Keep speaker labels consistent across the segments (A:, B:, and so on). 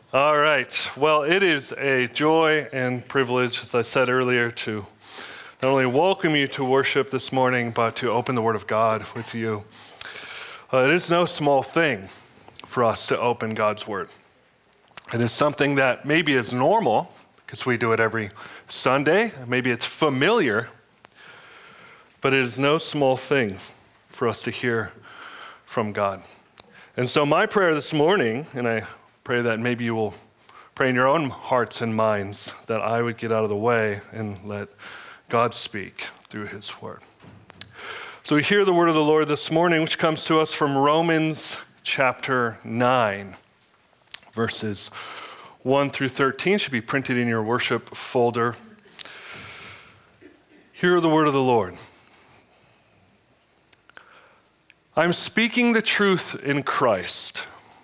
A: All right. Well, it is a joy and privilege, as I said earlier, to not only welcome you to worship this morning, but to open the Word of God with you. It is no small thing for us to open God's Word. It is something that maybe is normal, because we do it every Sunday. Maybe it's familiar, but it is no small thing for us to hear from God. And so my prayer this morning, and I pray that maybe you will pray in your own hearts and minds, that I would get out of the way and let God speak through his word. So we hear the word of the Lord this morning, which comes to us from Romans chapter 9, verses 1 through 13. Should be printed in your worship folder. Hear the word of the Lord. I'm speaking the truth in Christ.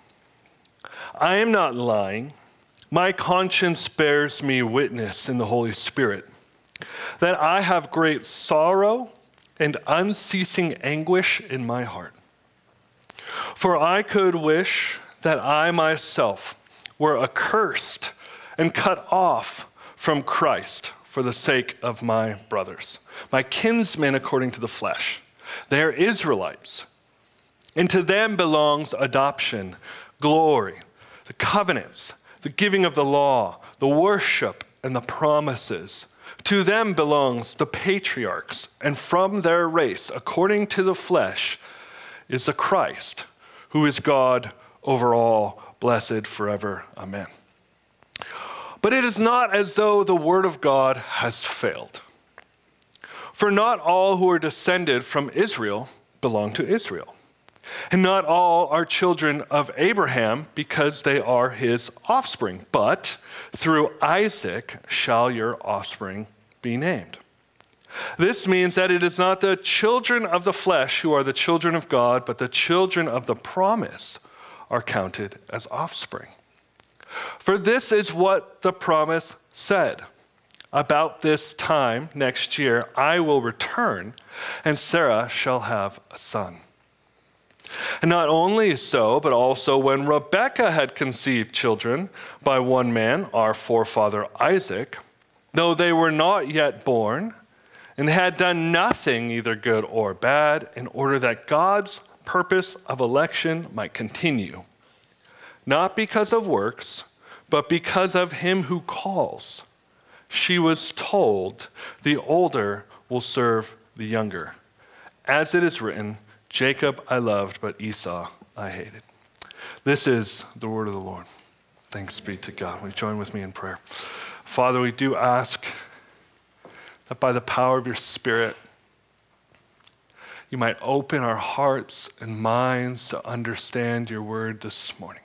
A: I am not lying. My conscience bears me witness in the Holy Spirit that I have great sorrow and unceasing anguish in my heart. For I could wish that I myself were accursed and cut off from Christ for the sake of my brothers, my kinsmen according to the flesh. They are Israelites, and to them belongs adoption, glory, the covenants, the giving of the law, the worship, and the promises. To them belongs the patriarchs, and from their race, according to the flesh, is the Christ, who is God over all, blessed forever. Amen. But it is not as though the word of God has failed. For not all who are descended from Israel belong to Israel. And not all are children of Abraham because they are his offspring, but through Isaac shall your offspring be named. This means that it is not the children of the flesh who are the children of God, but the children of the promise are counted as offspring. For this is what the promise said. About this time next year, I will return, and Sarah shall have a son. And not only so, but also when Rebekah had conceived children by one man, our forefather Isaac, though they were not yet born and had done nothing either good or bad, in order that God's purpose of election might continue, not because of works, but because of him who calls. She was told, the older will serve the younger. As it is written, Jacob I loved, but Esau I hated. This is the word of the Lord. Thanks be to God. Will you join with me in prayer? Father, we do ask that by the power of your Spirit, you might open our hearts and minds to understand your word this morning.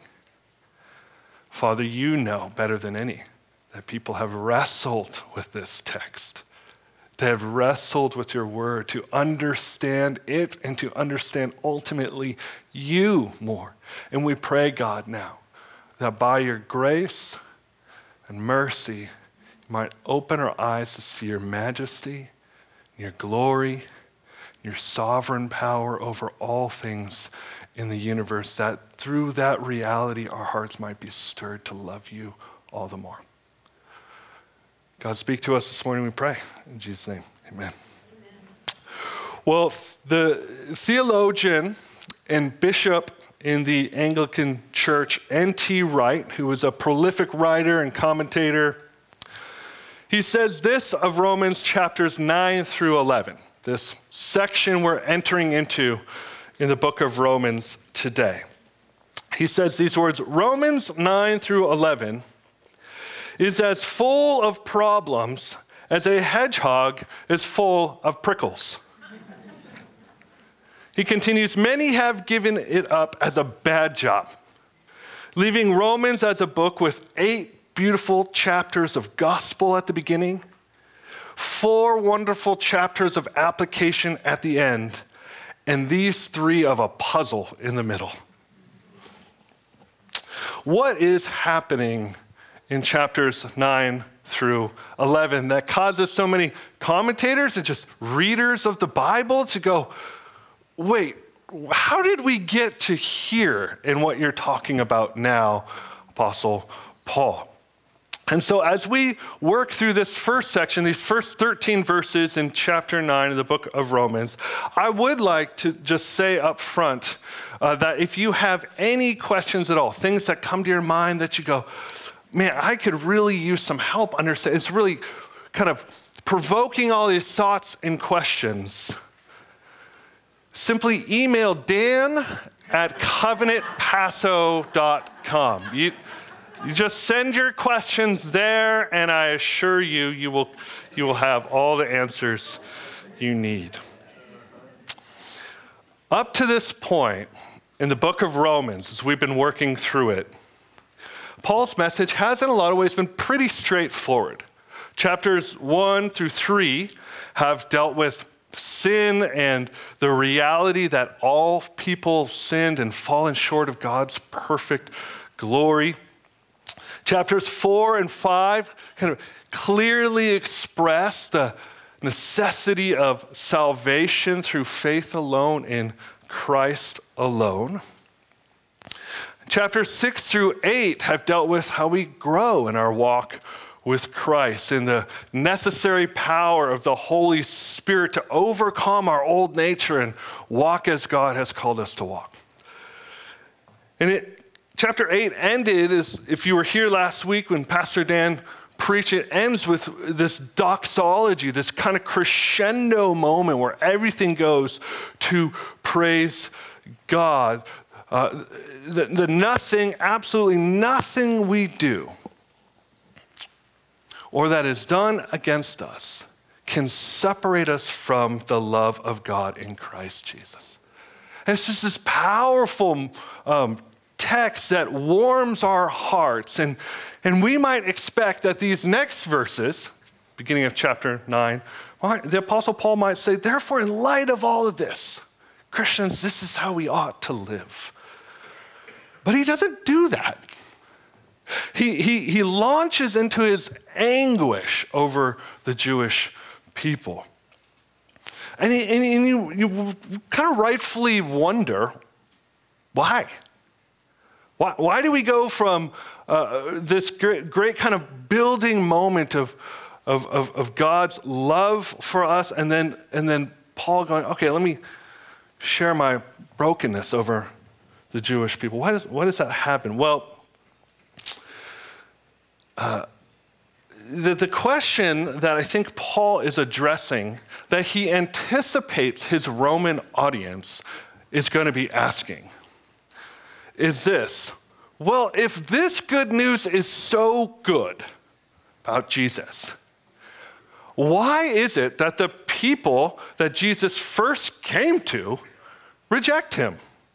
A: Father, you know better than any that people have wrestled with this text. They have wrestled with your word to understand it and to understand ultimately you more. And we pray, God, now that by your grace and mercy, you might open our eyes to see your majesty, your glory, your sovereign power over all things in the universe, that through that reality, our hearts might be stirred to love you all the more. God, speak to us this morning, we pray. In Jesus' name, amen. Well, the theologian and bishop in the Anglican Church, N.T. Wright, who was a prolific writer and commentator, he says this of Romans chapters 9 through 11, this section we're entering into in the book of Romans today. He says these words, Romans 9 through 11 is as full of problems as a hedgehog is full of prickles. He continues, many have given it up as a bad job, leaving Romans as a book with 8 beautiful chapters of gospel at the beginning, 4 wonderful chapters of application at the end, and these 3 of a puzzle in the middle. What is happening in chapters 9 through 11 that causes so many commentators and just readers of the Bible to go, wait, how did we get to here in what you're talking about now, Apostle Paul. And so as we work through this first section, these first 13 verses in chapter 9 of the book of Romans, I would like to just say up front that if you have any questions at all, things that come to your mind that you go, man, I could really use some help understanding. It's really kind of provoking all these thoughts and questions. Simply email dan@covenantpaso.com. You just send your questions there, and I assure you, you will have all the answers you need. Up to this point in the book of Romans, as we've been working through it, Paul's message has in a lot of ways been pretty straightforward. Chapters 1 through 3 have dealt with sin and the reality that all people sinned and fallen short of God's perfect glory. Chapters 4 and 5 kind of clearly express the necessity of salvation through faith alone in Christ alone. Chapters 6 through 8 have dealt with how we grow in our walk with Christ and the necessary power of the Holy Spirit to overcome our old nature and walk as God has called us to walk. And chapter 8 ended, as if you were here last week when Pastor Dan preached, it ends with this doxology, this kind of crescendo moment where everything goes to praise God. The nothing, absolutely nothing we do or that is done against us can separate us from the love of God in Christ Jesus. And it's just this powerful text that warms our hearts. And we might expect that these next verses, beginning of chapter 9, the Apostle Paul might say, therefore, in light of all of this, Christians, this is how we ought to live. But he doesn't do that. He launches into his anguish over the Jewish people. And you kind of rightfully wonder, why? Why do we go from this great kind of building moment of God's love for us, and then Paul going, okay, let me share my brokenness over the Jewish people. Why does that happen? Well, the question that I think Paul is addressing, that he anticipates his Roman audience is going to be asking, is this: well, if this good news is so good about Jesus, why is it that the people that Jesus first came to reject him?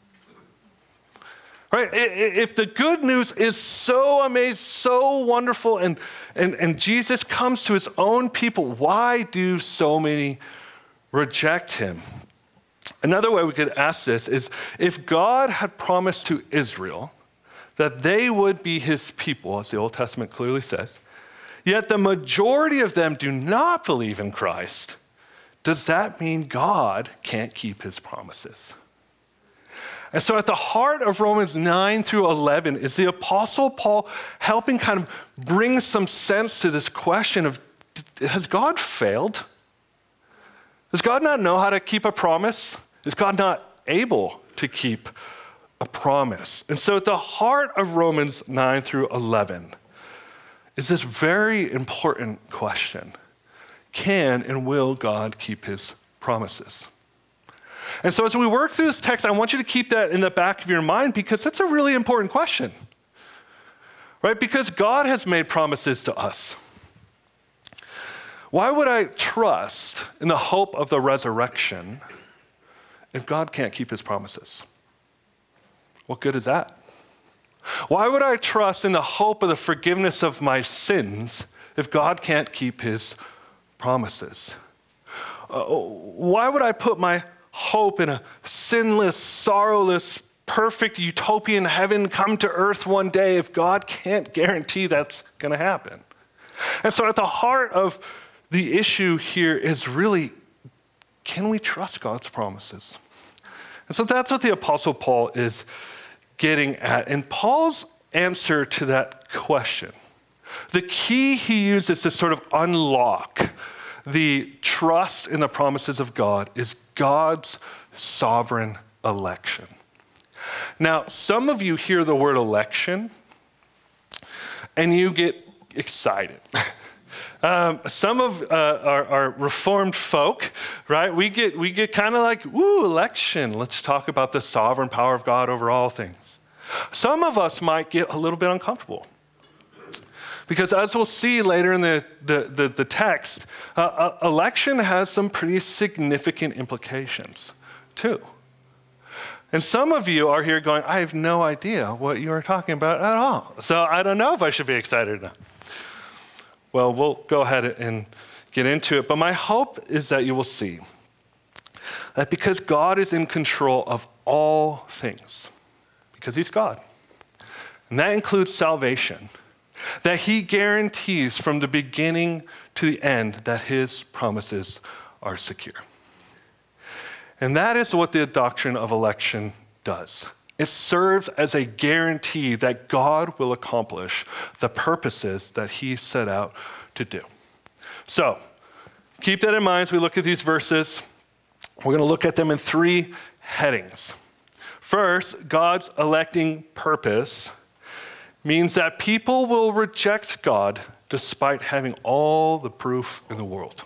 A: Right? If the good news is so amazing, so wonderful, and Jesus comes to his own people, why do so many reject him? Another way we could ask this is, if God had promised to Israel that they would be his people, as the Old Testament clearly says, yet the majority of them do not believe in Christ, does that mean God can't keep his promises? And so at the heart of Romans 9 through 11 is the Apostle Paul helping kind of bring some sense to this question of, has God failed? Does God not know how to keep a promise? Is God not able to keep a promise? And so at the heart of Romans 9 through 11 is this very important question: can and will God keep his promises? And so as we work through this text, I want you to keep that in the back of your mind, because that's a really important question, right? Because God has made promises to us. Why would I trust in the hope of the resurrection if God can't keep his promises? What good is that? Why would I trust in the hope of the forgiveness of my sins if God can't keep his promises? Why would I put my hope in a sinless, sorrowless, perfect utopian heaven come to earth one day if God can't guarantee that's going to happen? And so at the heart of the issue here is really, can we trust God's promises? And so that's what the Apostle Paul is getting at. And Paul's answer to that question. The key he uses to sort of unlock the trust in the promises of God is God's sovereign election. Now, some of you hear the word election and you get excited. Some of our Reformed folk, right? We get kind of like, ooh, election. Let's talk about the sovereign power of God over all things. Some of us might get a little bit uncomfortable. Because as we'll see later in the text, election has some pretty significant implications too. And some of you are here going, I have no idea what you are talking about at all. So I don't know if I should be excited or not. Well, we'll go ahead and get into it. But my hope is that you will see that because God is in control of all things, because he's God, and that includes salvation, that he guarantees from the beginning to the end that his promises are secure. And that is what the doctrine of election does. It serves as a guarantee that God will accomplish the purposes that he set out to do. So, keep that in mind as we look at these verses. We're going to look at them in three headings. First, God's electing purpose means that people will reject God despite having all the proof in the world.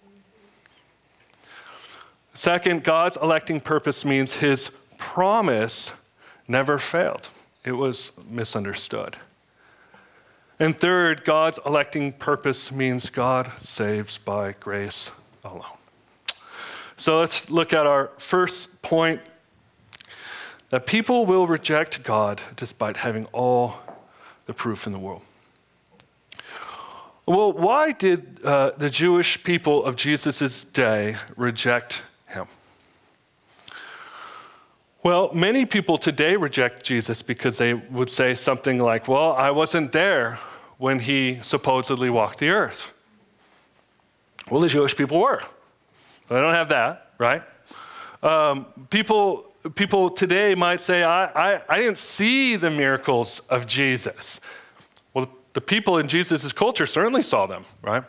A: Second, God's electing purpose means his promise never failed. It was misunderstood. And third, God's electing purpose means God saves by grace alone. So let's look at our first point, that people will reject God despite having all the proof in the world. Well, why did the Jewish people of Jesus' day reject him? Well, many people today reject Jesus because they would say something like, well, I wasn't there when he supposedly walked the earth. Well, the Jewish people were. They don't have that, right? People today might say, I didn't see the miracles of Jesus. Well, the people in Jesus' culture certainly saw them, right?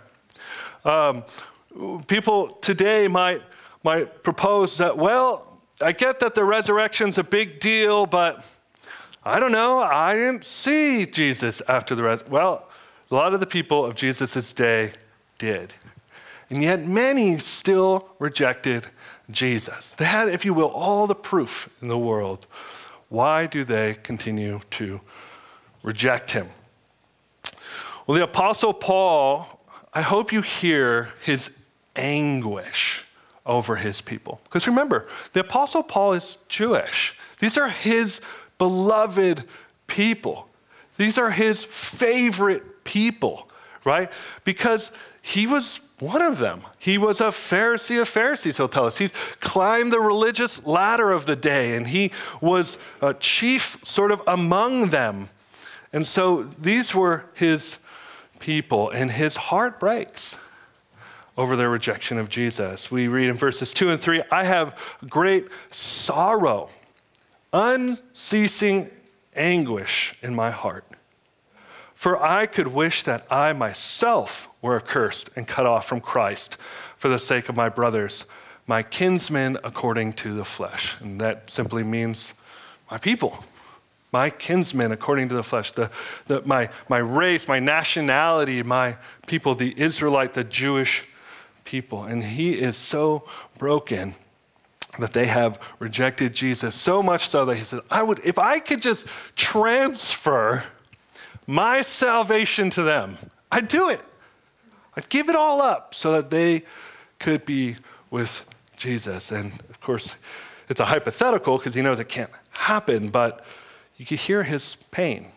A: People today might propose that, well, I get that the resurrection's a big deal, but I don't know, I didn't see Jesus after the resurrection. Well, a lot of the people of Jesus' day did. And yet many still rejected Jesus. They had, if you will, all the proof in the world. Why do they continue to reject him? Well, the Apostle Paul, I hope you hear his anguish over his people. Because remember, the Apostle Paul is Jewish. These are his beloved people. These are his favorite people, right? Because he was one of them. He was a Pharisee of Pharisees, he'll tell us. He's climbed the religious ladder of the day, and he was a chief sort of among them. And so these were his people, and his heart breaks over their rejection of Jesus. We read in verses 2 and 3, I have great sorrow, unceasing anguish in my heart. For I could wish that I myself were accursed and cut off from Christ for the sake of my brothers, my kinsmen according to the flesh. And that simply means my people, my kinsmen according to the flesh, my race, my nationality, my people, the Israelite, the Jewish people. And he is so broken that they have rejected Jesus, so much so that he said, if I could just transfer my salvation to them, I'd do it. I'd give it all up so that they could be with Jesus. And of course, it's a hypothetical because he knows it can't happen, but you can hear his pain.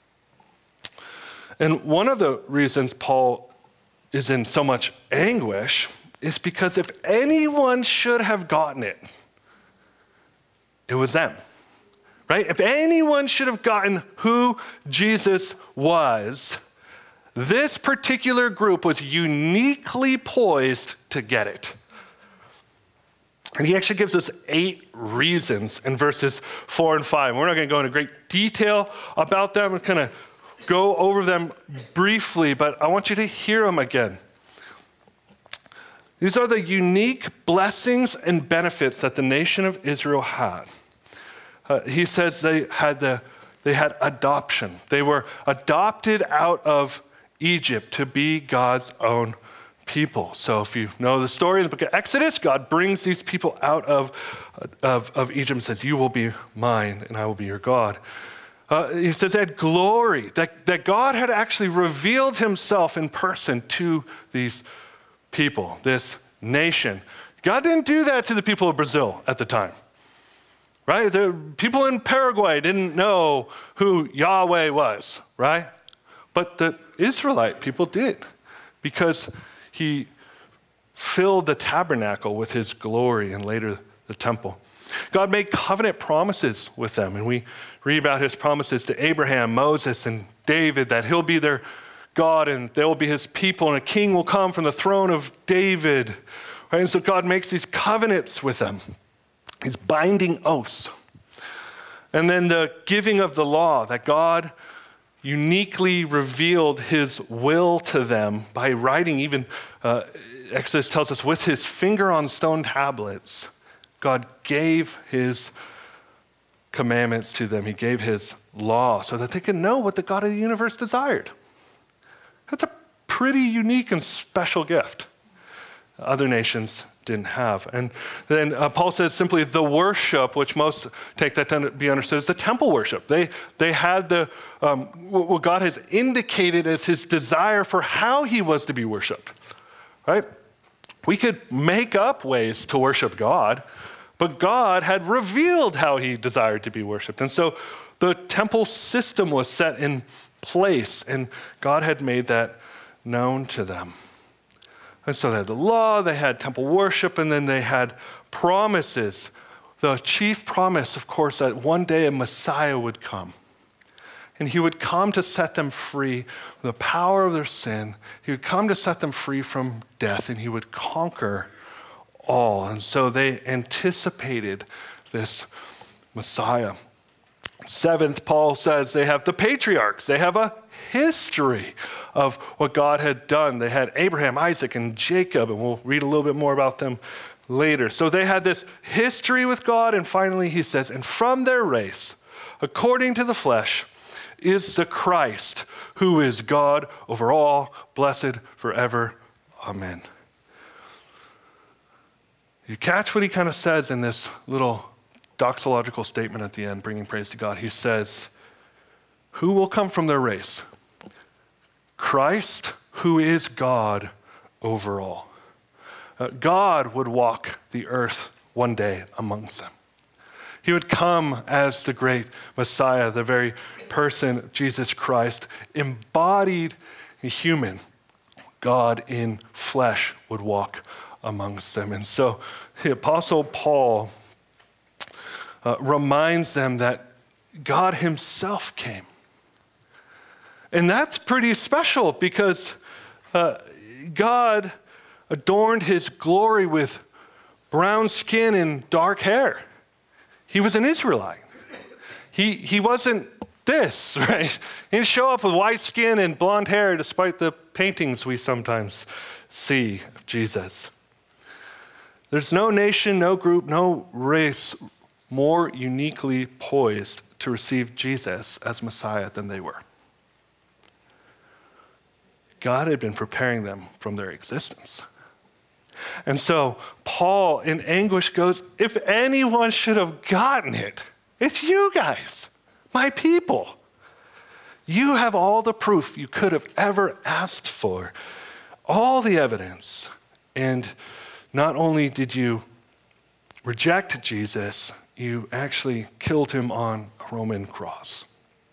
A: And one of the reasons Paul is in so much anguish is because if anyone should have gotten it, it was them, right? If anyone should have gotten who Jesus was, this particular group was uniquely poised to get it. And he actually gives us 8 reasons in verses 4 and 5. We're not going to go into great detail about them. We're going to go over them briefly, but I want you to hear them again. These are the unique blessings and benefits that the nation of Israel had. He says they had adoption. They were adopted out of Egypt to be God's own people. So if you know the story in the book of Exodus, God brings these people out of Egypt and says, you will be mine and I will be your God. He says they had glory, that God had actually revealed himself in person to these people, this nation. God didn't do that to the people of Brazil at the time, right? The people in Paraguay didn't know who Yahweh was, right? But the Israelite people did, because he filled the tabernacle with his glory and later the temple. God made covenant promises with them, and we read about his promises to Abraham, Moses, and David, that he'll be their God and they will be his people, and a king will come from the throne of David. Right? And so God makes these covenants with them, these binding oaths. And then the giving of the law, that God uniquely revealed his will to them by writing, even Exodus tells us, with his finger on stone tablets. God gave his commandments to them. He gave his law so that they could know what the God of the universe desired. That's a pretty unique and special gift other nations didn't have. And then Paul says simply the worship, which most take that to be understood as the temple worship. They had what God has indicated as his desire for how he was to be worshiped, right? We could make up ways to worship God, but God had revealed how he desired to be worshiped. And so the temple system was set in place, and God had made that known to them. And so they had the law, they had temple worship, and then they had promises. The chief promise, of course, that one day a Messiah would come. And he would come to set them free from the power of their sin. He would come to set them free from death, and he would conquer all. And so they anticipated this Messiah. Seventh, Paul says they have the patriarchs. They have a history of what God had done. They had Abraham, Isaac, and Jacob, and we'll read a little bit more about them later. So they had this history with God, and finally he says, and from their race, according to the flesh, is the Christ, who is God over all, blessed forever. Amen. You catch what he kind of says in this little doxological statement at the end, bringing praise to God. He says, who will come from their race? Christ, who is God over all. God would walk the earth one day amongst them. He would come as the great Messiah, the very person, Jesus Christ, embodied human. God in flesh would walk amongst them. And so the Apostle Paul reminds them that God himself came. And that's pretty special because God adorned his glory with brown skin and dark hair. He was an Israelite. He wasn't this, right? He didn't show up with white skin and blonde hair despite the paintings we sometimes see of Jesus. There's no nation, no group, no race more uniquely poised to receive Jesus as Messiah than they were. God had been preparing them from their existence. And so Paul in anguish goes, if anyone should have gotten it, it's you guys, my people. You have all the proof you could have ever asked for, all the evidence. And not only did you reject Jesus, you actually killed him on a Roman cross.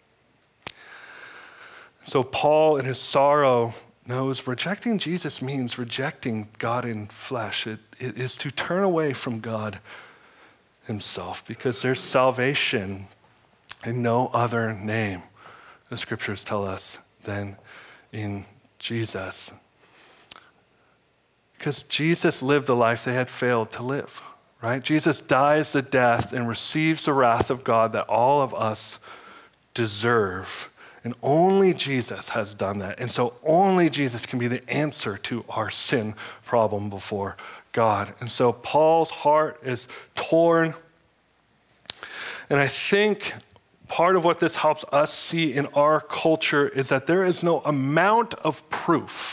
A: So Paul, in his sorrow, knows rejecting Jesus means rejecting God in flesh. It is to turn away from God himself, because there's salvation in no other name, the scriptures tell us, than in Jesus. Because Jesus lived the life they had failed to live, right? Jesus dies the death and receives the wrath of God that all of us deserve. And only Jesus has done that. And so only Jesus can be the answer to our sin problem before God. And so Paul's heart is torn. And I think part of what this helps us see in our culture is that there is no amount of proof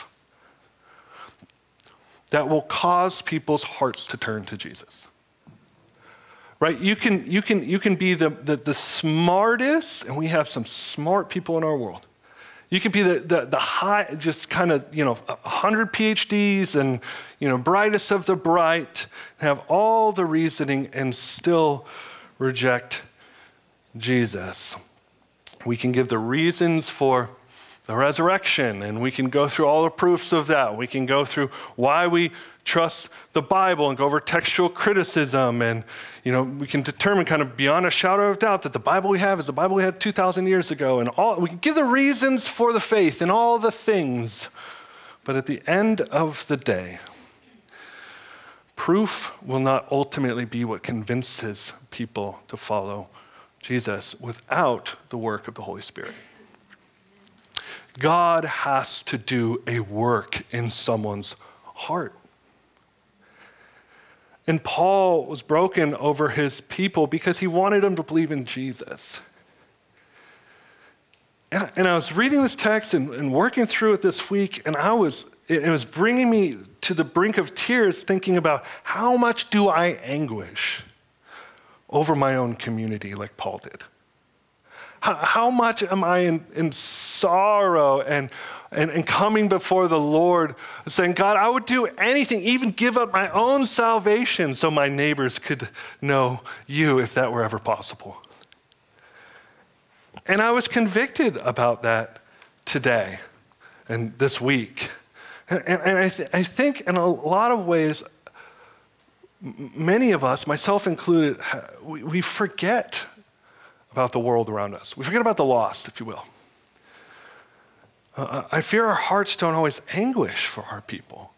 A: that will cause people's hearts to turn to Jesus. Right? You can be the smartest, and we have some smart people in our world. You can be the high, just kind of, 100 PhDs and, brightest of the bright, have all the reasoning and still reject Jesus. We can give the reasons for the resurrection, and we can go through all the proofs of that. We can go through why we trust the Bible and go over textual criticism, and we can determine kind of beyond a shadow of doubt that the Bible we have is the Bible we had 2,000 years ago, and we can give the reasons for the faith and all the things. But at the end of the day, proof will not ultimately be what convinces people to follow Jesus without the work of the Holy Spirit. God has to do a work in someone's heart. And Paul was broken over his people because he wanted them to believe in Jesus. And I was reading this text and working through it this week, and it was bringing me to the brink of tears, thinking about how much do I anguish over my own community like Paul did? How much am I in sorrow and coming before the Lord saying, God, I would do anything, even give up my own salvation so my neighbors could know you if that were ever possible. And I was convicted about that today and this week. And I think in a lot of ways, many of us, myself included, we forget about the world around us. We forget about the lost, if you will. I fear our hearts don't always anguish for our people.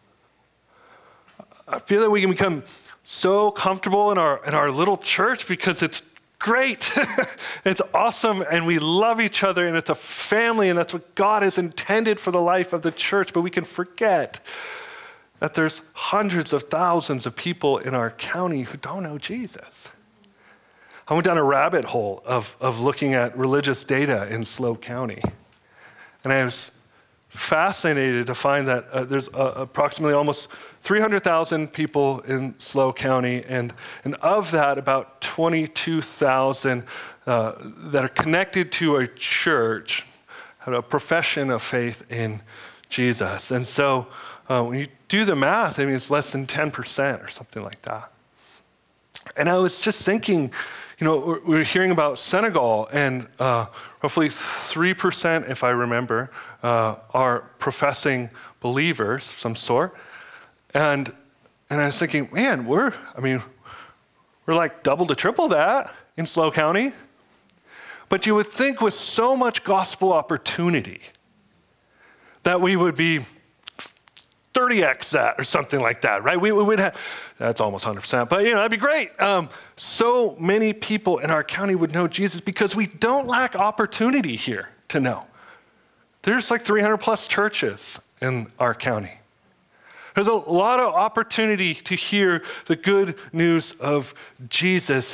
A: I feel that we can become so comfortable in our little church because it's great. It's awesome, and we love each other, and it's a family, and that's what God has intended for the life of the church. But we can forget that there's hundreds of thousands of people in our county who don't know Jesus. I went down a rabbit hole of looking at religious data in SLO County. And I was fascinated to find that there's approximately almost 300,000 people in SLO County. And of that, about 22,000 that are connected to a church, had a profession of faith in Jesus. And so when you do the math, it's less than 10% or something like that. And I was just thinking, we're hearing about Senegal, and roughly 3%, if I remember, are professing believers of some sort. And I was thinking, man, we're like double to triple that in SLO County. But you would think with so much gospel opportunity that we would be 30x that or something like that, right? We would have, that's almost 100%, but that'd be great. So many people in our county would know Jesus because we don't lack opportunity here to know. There's like 300 plus churches in our county. There's a lot of opportunity to hear the good news of Jesus.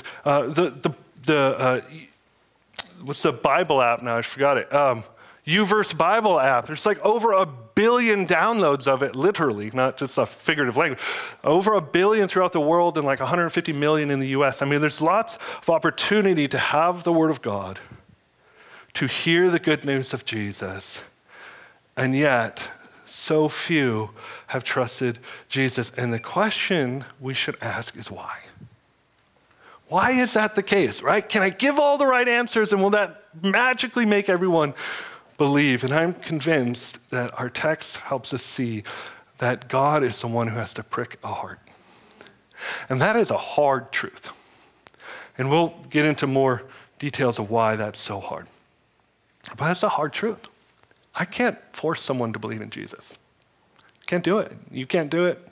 A: What's the Bible app now? I forgot it. YouVerse Bible app. There's like over 1 billion downloads of it, literally, not just a figurative language. Over 1 billion throughout the world and like 150 million in the US. There's lots of opportunity to have the Word of God, to hear the good news of Jesus, and yet so few have trusted Jesus. And the question we should ask is why? Why is that the case, right? Can I give all the right answers and will that magically make everyone believe? And I'm convinced that our text helps us see that God is the one who has to prick a heart. And that is a hard truth. And we'll get into more details of why that's so hard. But that's a hard truth. I can't force someone to believe in Jesus. Can't do it. You can't do it.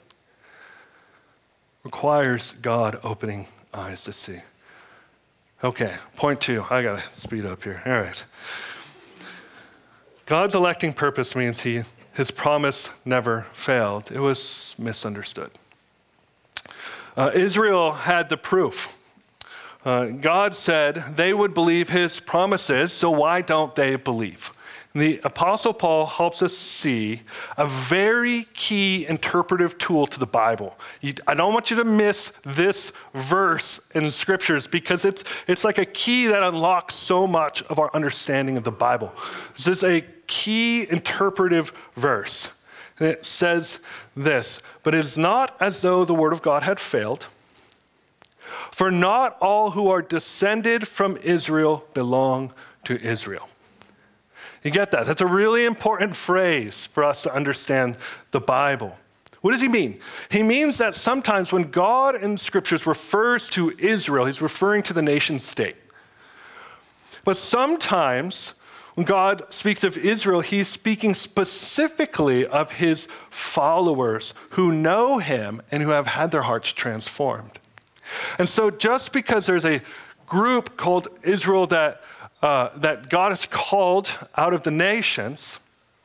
A: Requires God opening eyes to see. Okay, point 2. I gotta speed up here. All right. God's electing purpose means his promise never failed. It was misunderstood. Israel had the proof. God said they would believe his promises, so why don't they believe? And the Apostle Paul helps us see a very key interpretive tool to the Bible. I don't want you to miss this verse in the scriptures because it's like a key that unlocks so much of our understanding of the Bible. This is a key interpretive verse. And it says this, "But it is not as though the word of God had failed, for not all who are descended from Israel belong to Israel." You get that? That's a really important phrase for us to understand the Bible. What does he mean? He means that sometimes when God in scriptures refers to Israel, he's referring to the nation state. But sometimes when God speaks of Israel, he's speaking specifically of his followers who know him and who have had their hearts transformed. And so just because there's a group called Israel that God has called out of the nations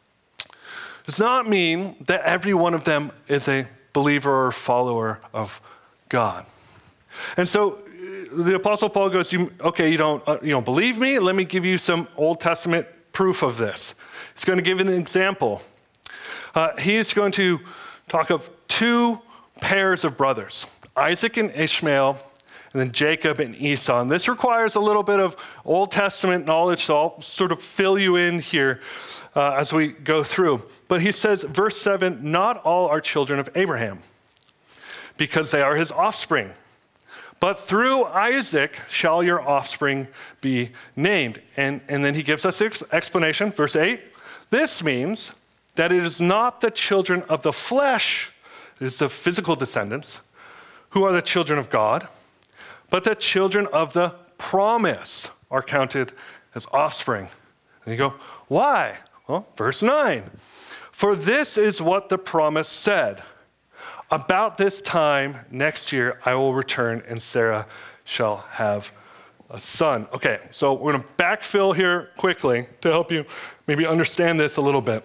A: does not mean that every one of them is a believer or follower of God. And so the Apostle Paul goes, you don't believe me? Let me give you some Old Testament proof of this. He's going to give an example. He's going to talk of two pairs of brothers, Isaac and Ishmael, and then Jacob and Esau. And this requires a little bit of Old Testament knowledge, so I'll sort of fill you in here as we go through. But he says, verse 7, "Not all are children of Abraham, because they are his offspring. But through Isaac shall your offspring be named." And then he gives us this explanation, verse 8. "This means that it is not the children of the flesh, it is the physical descendants, who are the children of God, but the children of the promise are counted as offspring." And you go, why? Well, verse 9. "For this is what the promise said. About this time next year I will return and Sarah shall have a son." Okay, so we're going to backfill here quickly to help you maybe understand this a little bit.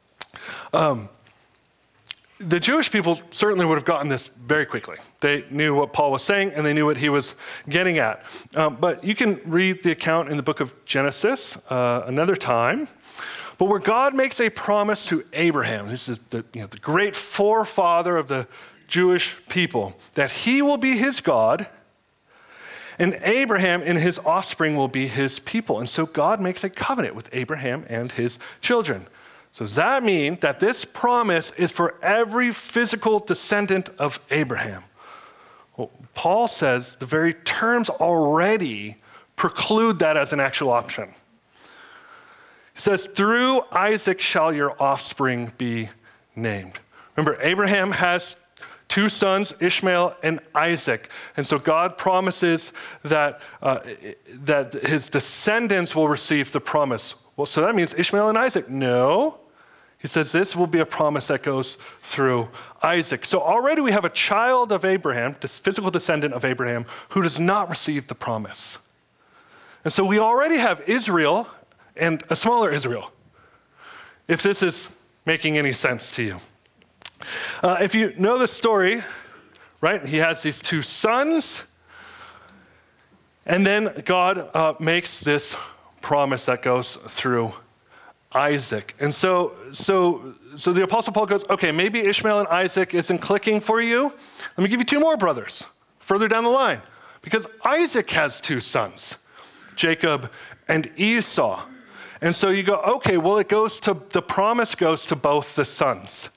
A: The Jewish people certainly would have gotten this very quickly. They knew what Paul was saying and they knew what he was getting at. But you can read the account in the book of Genesis another time. But where God makes a promise to Abraham, this is the great forefather of the Jewish people, that he will be his God, and Abraham and his offspring will be his people. And so God makes a covenant with Abraham and his children. So does that mean that this promise is for every physical descendant of Abraham? Well, Paul says the very terms already preclude that as an actual option. He says, "Through Isaac shall your offspring be named." Remember, Abraham has two sons, Ishmael and Isaac. And so God promises that his descendants will receive the promise. Well, so that means Ishmael and Isaac. No. He says this will be a promise that goes through Isaac. So already we have a child of Abraham, this physical descendant of Abraham, who does not receive the promise. And so we already have Israel and a smaller Israel, if this is making any sense to you. If you know the story, right, he has these two sons, and then God makes this promise that goes through Isaac. And so the Apostle Paul goes, okay, maybe Ishmael and Isaac isn't clicking for you. Let me give you two more brothers further down the line, because Isaac has two sons, Jacob and Esau. And so you go, okay, well, the promise goes to both the sons.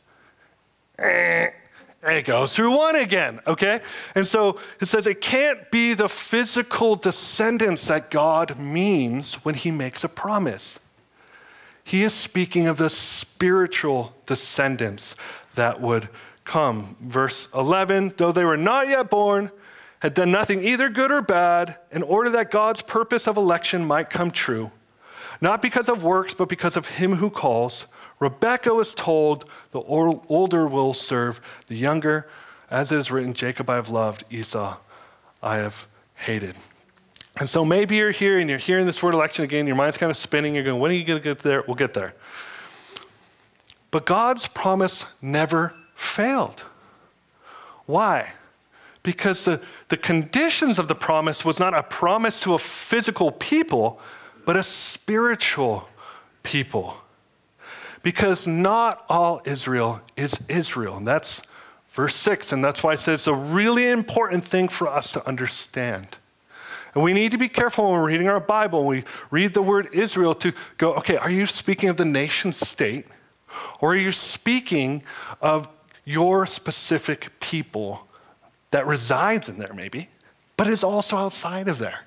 A: It goes through one again, okay? And so it says it can't be the physical descendants that God means when he makes a promise. He is speaking of the spiritual descendants that would come. Verse 11, "Though they were not yet born, had done nothing either good or bad, in order that God's purpose of election might come true, not because of works, but because of him who calls. Rebekah was told, the older will serve the younger. As it is written, Jacob I have loved, Esau I have hated." And so maybe you're here and you're hearing this word election again, your mind's kind of spinning, you're going, when are you going to get there? We'll get there. But God's promise never failed. Why? Because the conditions of the promise was not a promise to a physical people, but a spiritual people. Because not all Israel is Israel. And that's verse 6. And that's why I said it's a really important thing for us to understand. And we need to be careful when we're reading our Bible, when we read the word Israel, to go, okay, are you speaking of the nation state? Or are you speaking of your specific people that resides in there maybe, but is also outside of there?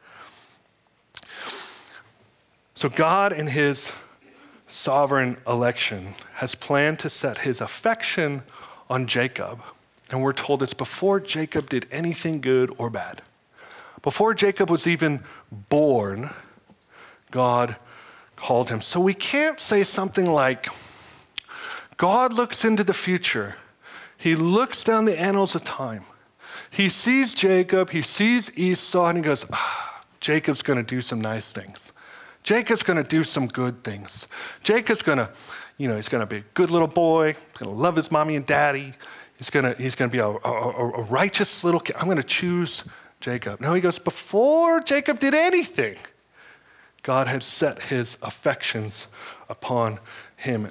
A: So God in his sovereign election has planned to set his affection on Jacob. And we're told it's before Jacob did anything good or bad. Before Jacob was even born, God called him. So we can't say something like, God looks into the future. He looks down the annals of time. He sees Jacob, he sees Esau, and he goes, Jacob's going to do some nice things. Jacob's going to do some good things. Jacob's going to, he's going to be a good little boy. He's going to love his mommy and daddy. He's going to be a righteous little kid. I'm going to choose Jacob. No, he goes, before Jacob did anything, God had set his affections upon him.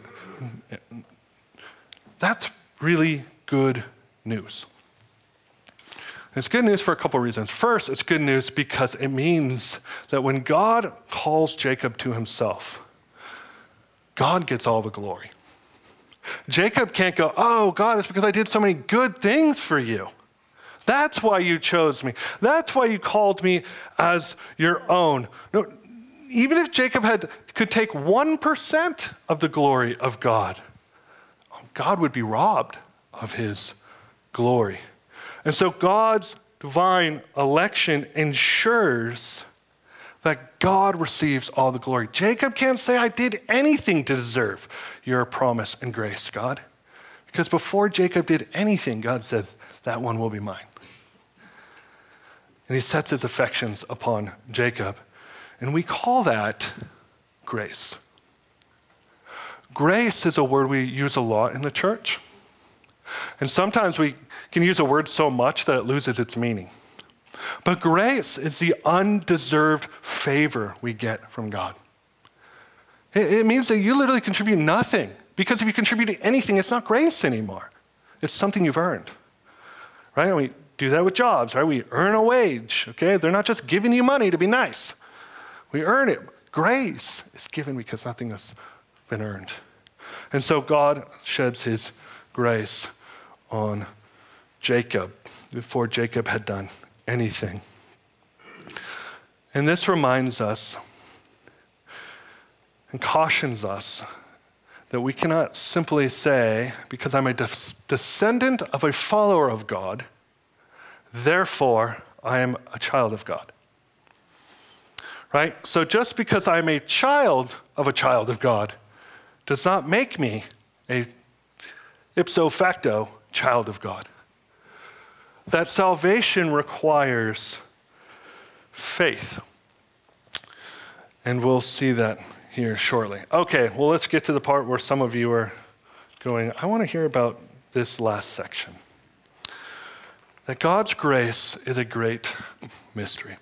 A: That's really good news. It's good news for a couple of reasons. First, it's good news because it means that when God calls Jacob to himself, God gets all the glory. Jacob can't go, oh, God, it's because I did so many good things for you. That's why you chose me. That's why you called me as your own. No, even if Jacob could take 1% of the glory of God, God would be robbed of his glory. And so God's divine election ensures that God receives all the glory. Jacob can't say, I did anything to deserve your promise and grace, God. Because before Jacob did anything, God says, that one will be mine. And he sets his affections upon Jacob. And we call that grace. Grace is a word we use a lot in the church. And sometimes we can use a word so much that it loses its meaning. But grace is the undeserved favor we get from God. It means that you literally contribute nothing. Because if you contribute anything, it's not grace anymore. It's something you've earned. Right? And we do that with jobs, right? We earn a wage, okay? They're not just giving you money to be nice. We earn it. Grace is given because nothing has been earned. And so God sheds his grace on Jacob before Jacob had done anything. And this reminds us and cautions us that we cannot simply say, because I'm a descendant of a follower of God, therefore I am a child of God. Right? So just because I'm a child of God does not make me a ipso facto child of God. That salvation requires faith. And we'll see that here shortly. Okay, well, let's get to the part where some of you are going, I want to hear about this last section. That God's grace is a great mystery.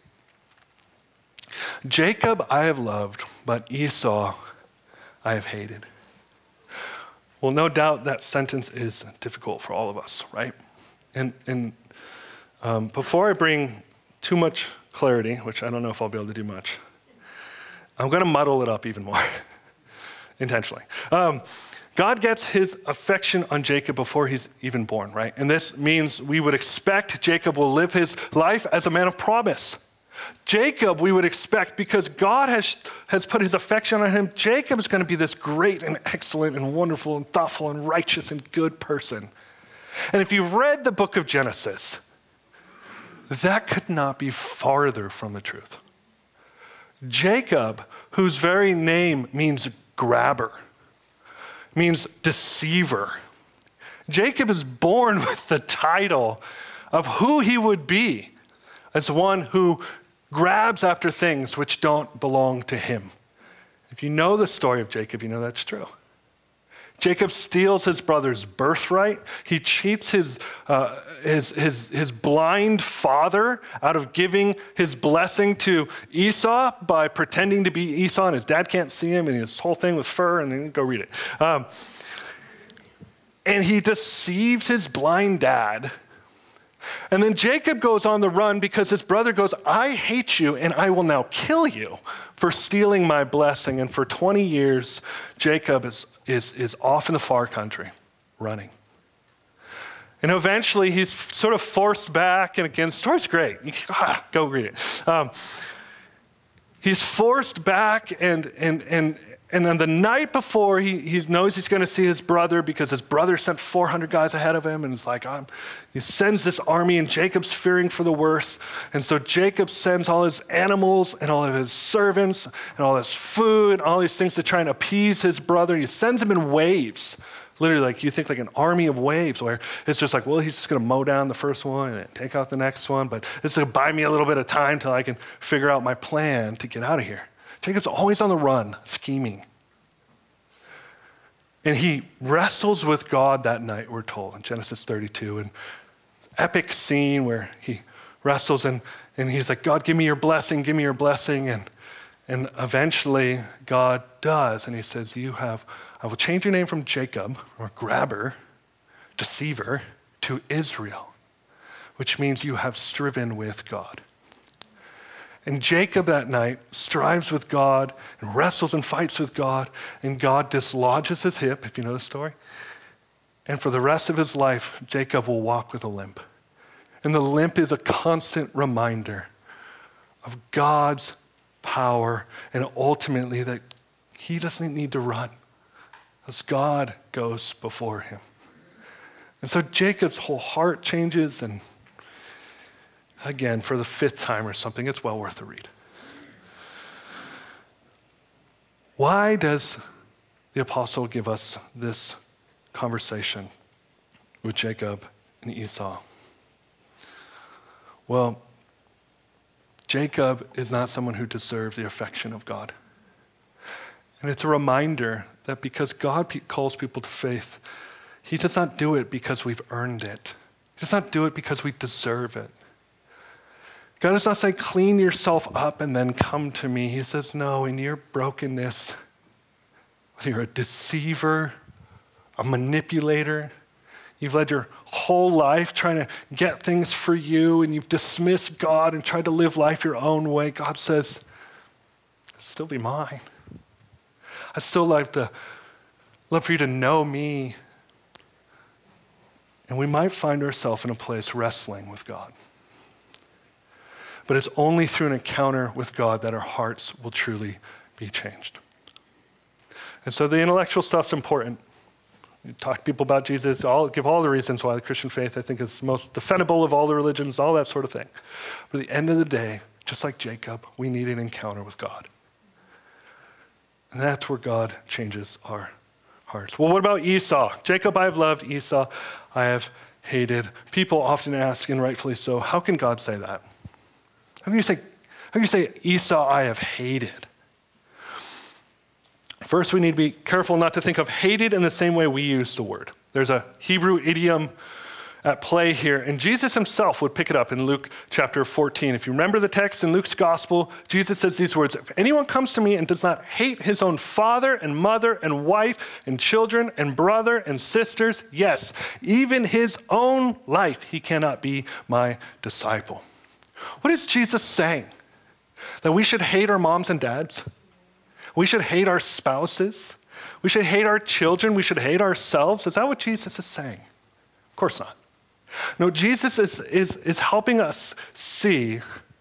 A: Jacob I have loved, but Esau I have hated. Well, no doubt that sentence is difficult for all of us, right? And before I bring too much clarity, which I don't know if I'll be able to do much, I'm going to muddle it up even more, intentionally. God gets his affection on Jacob before he's even born, right? And this means we would expect Jacob will live his life as a man of promise. Jacob, we would expect, because God has put his affection on him, Jacob is going to be this great and excellent and wonderful and thoughtful and righteous and good person. And if you've read the book of Genesis, that could not be farther from the truth. Jacob, whose very name means grabber, means deceiver. Jacob is born with the title of who he would be as one who grabs after things which don't belong to him. If you know the story of Jacob, you know that's true. Jacob steals his brother's birthright. He cheats his blind father out of giving his blessing to Esau by pretending to be Esau, and his dad can't see him, and his whole thing with fur, and then go read it. And he deceives his blind dad. And then Jacob goes on the run because his brother goes, I hate you and I will now kill you for stealing my blessing. And for 20 years, Jacob is off in the far country running. And eventually he's sort of forced back, and again, the story's great. Go read it. He's forced back, and on the night before, he knows he's going to see his brother because his brother sent 400 guys ahead of him, and it's like, he sends this army, and Jacob's fearing for the worst. And so Jacob sends all his animals and all of his servants and all his food, all these things to try and appease his brother. He sends him in waves, literally like you think like an army of waves, where it's just like, well, he's just going to mow down the first one and then take out the next one, but this is going to buy me a little bit of time till I can figure out my plan to get out of here. Jacob's always on the run, scheming. And he wrestles with God that night, we're told, in Genesis 32. An epic scene where he wrestles and he's like, God, give me your blessing, give me your blessing. And eventually God does. And he says, I will change your name from Jacob, or grabber, deceiver, to Israel, which means you have striven with God. And Jacob that night strives with God and wrestles and fights with God, and God dislodges his hip, if you know the story. And for the rest of his life, Jacob will walk with a limp. And the limp is a constant reminder of God's power, and ultimately that he doesn't need to run, as God goes before him. And so Jacob's whole heart changes, and again, for the 5th time or something, it's well worth a read. Why does the apostle give us this conversation with Jacob and Esau? Well, Jacob is not someone who deserves the affection of God. And it's a reminder that because God calls people to faith, he does not do it because we've earned it. He does not do it because we deserve it. God does not say, clean yourself up and then come to me. He says, no, in your brokenness, whether you're a deceiver, a manipulator, you've led your whole life trying to get things for you, and you've dismissed God and tried to live life your own way, God says, it'll still be mine. I'd still love for you to know me. And we might find ourselves in a place wrestling with God. But it's only through an encounter with God that our hearts will truly be changed. And so the intellectual stuff's important. You talk to people about Jesus, give all the reasons why the Christian faith, I think, is the most defendable of all the religions, all that sort of thing. But at the end of the day, just like Jacob, we need an encounter with God. And that's where God changes our hearts. Well, what about Esau? Jacob I have loved, Esau I have hated. People often ask, and rightfully so, how can God say that? How can you say Esau I have hated? First, we need to be careful not to think of hated in the same way we use the word. There's a Hebrew idiom at play here, and Jesus himself would pick it up in Luke chapter 14. If you remember the text in Luke's gospel, Jesus says these words, if anyone comes to me and does not hate his own father and mother and wife and children and brother and sisters, yes, even his own life, he cannot be my disciple. What is Jesus saying? That we should hate our moms and dads? We should hate our spouses? We should hate our children? We should hate ourselves? Is that what Jesus is saying? Of course not. No, Jesus is helping us see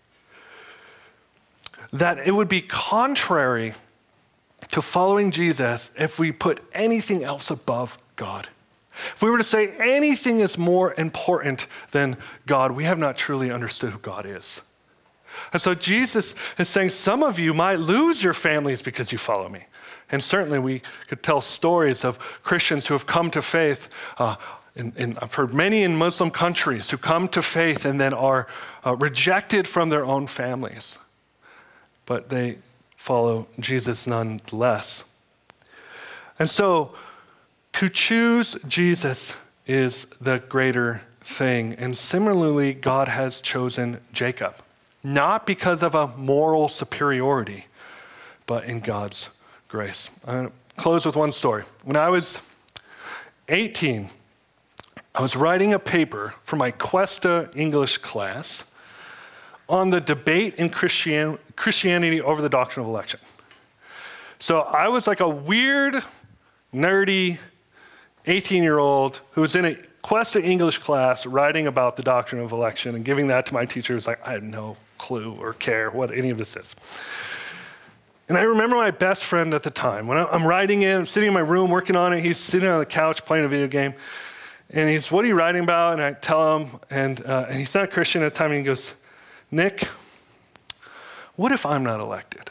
A: that it would be contrary to following Jesus if we put anything else above God. If we were to say anything is more important than God, we have not truly understood who God is. And so Jesus is saying some of you might lose your families because you follow me. And certainly we could tell stories of Christians who have come to faith And I've heard many in Muslim countries who come to faith and then are rejected from their own families, but they follow Jesus nonetheless. And so to choose Jesus is the greater thing. And similarly, God has chosen Jacob, not because of a moral superiority, but in God's grace. I'm going to close with one story. When I was 18, I was writing a paper for my Cuesta English class on the debate in Christianity over the doctrine of election. So I was like a weird, nerdy 18-year-old who was in a Cuesta English class writing about the doctrine of election and giving that to my teacher. It was like, I had no clue or care what any of this is. And I remember my best friend at the time. When I'm writing it, I'm sitting in my room working on it. He's sitting on the couch playing a video game. And he's, what are you writing about? And I tell him, and he's not Christian at the time, and he goes, Nick, what if I'm not elected?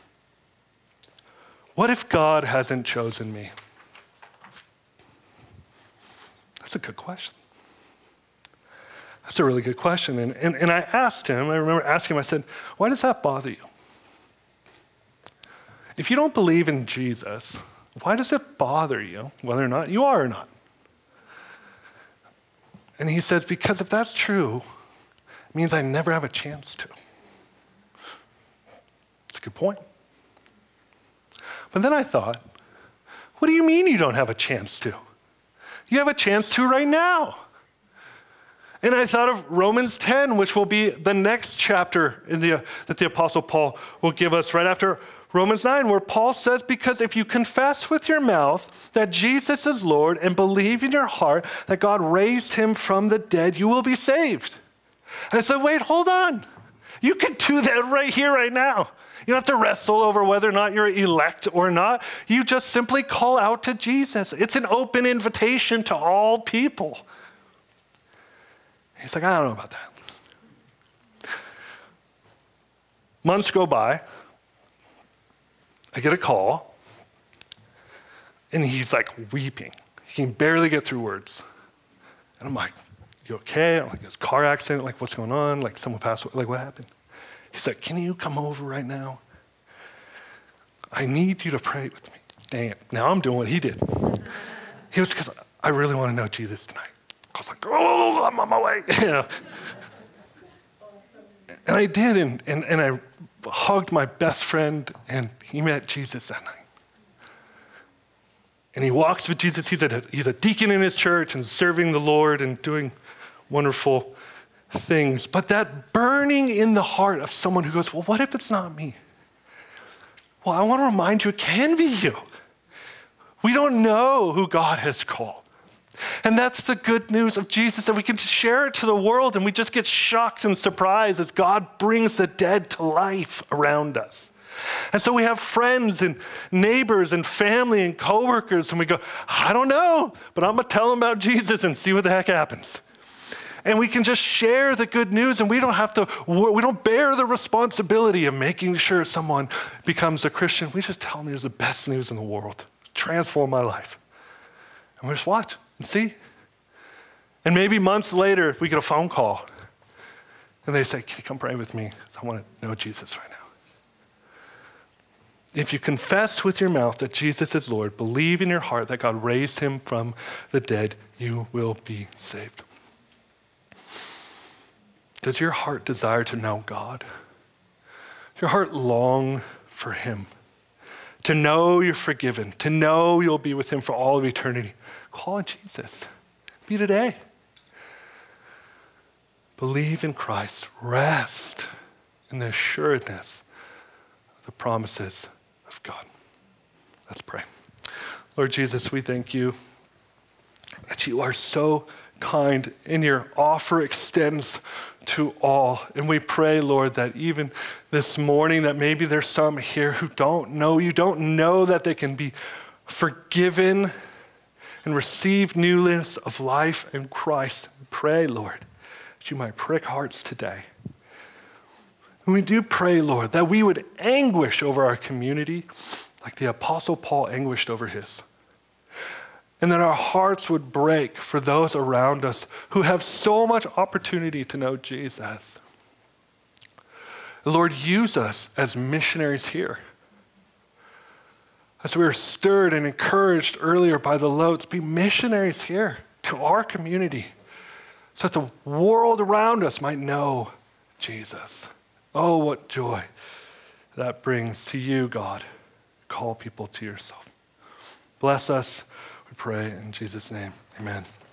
A: What if God hasn't chosen me? That's a good question. That's a really good question. And I asked him, I remember asking him, I said, why does that bother you? If you don't believe in Jesus, why does it bother you whether or not you are or not? And he says, because if that's true, it means I never have a chance to. It's a good point. But then I thought, what do you mean you don't have a chance to? You have a chance to right now. And I thought of Romans 10, which will be the next chapter that the Apostle Paul will give us right after Romans 9, where Paul says, because if you confess with your mouth that Jesus is Lord and believe in your heart that God raised him from the dead, you will be saved. And I said, wait, hold on. You can do that right here, right now. You don't have to wrestle over whether or not you're elect or not. You just simply call out to Jesus. It's an open invitation to all people. He's like, I don't know about that. Months go by. I get a call, and he's like weeping. He can barely get through words. And I'm like, you okay? I'm like, there's a car accident. Like, what's going on? Like, someone passed away. Like, what happened? He's like, can you come over right now? I need you to pray with me. Dang it. Now I'm doing what he did. He was, because I really want to know Jesus tonight. I was like, oh, I'm on my way. You know? And I did, and I hugged my best friend, and he met Jesus that night. And he walks with Jesus. He's a deacon in his church and serving the Lord and doing wonderful things. But that burning in the heart of someone who goes, well, what if it's not me? Well, I want to remind you, it can be you. We don't know who God has called. And that's the good news of Jesus, that we can share it to the world and we just get shocked and surprised as God brings the dead to life around us. And so we have friends and neighbors and family and coworkers, and we go, I don't know, but I'm going to tell them about Jesus and see what the heck happens. And we can just share the good news, and we don't bear the responsibility of making sure someone becomes a Christian. We just tell them there's the best news in the world. Transform my life. And we just watch and see. And maybe months later, if we get a phone call, and they say, can you come pray with me? I want to know Jesus right now. If you confess with your mouth that Jesus is Lord, believe in your heart that God raised him from the dead, you will be saved. Does your heart desire to know God? Does your heart long for him? To know you're forgiven, to know you'll be with him for all of eternity. Call on Jesus. Be today. Believe in Christ. Rest in the assuredness of the promises of God. Let's pray. Lord Jesus, we thank you that you are so kind and your offer extends to all. And we pray, Lord, that even this morning that maybe there's some here who don't know you, don't know that they can be forgiven and receive newness of life in Christ. Pray, Lord, that you might prick hearts today. And we do pray, Lord, that we would anguish over our community like the Apostle Paul anguished over his. and that our hearts would break for those around us who have so much opportunity to know Jesus. Lord, use us as missionaries here. As we were stirred and encouraged earlier by the Lotes, be missionaries here to our community so that the world around us might know Jesus. Oh, what joy that brings to you, God. Call people to yourself. Bless us, we pray in Jesus' name. Amen.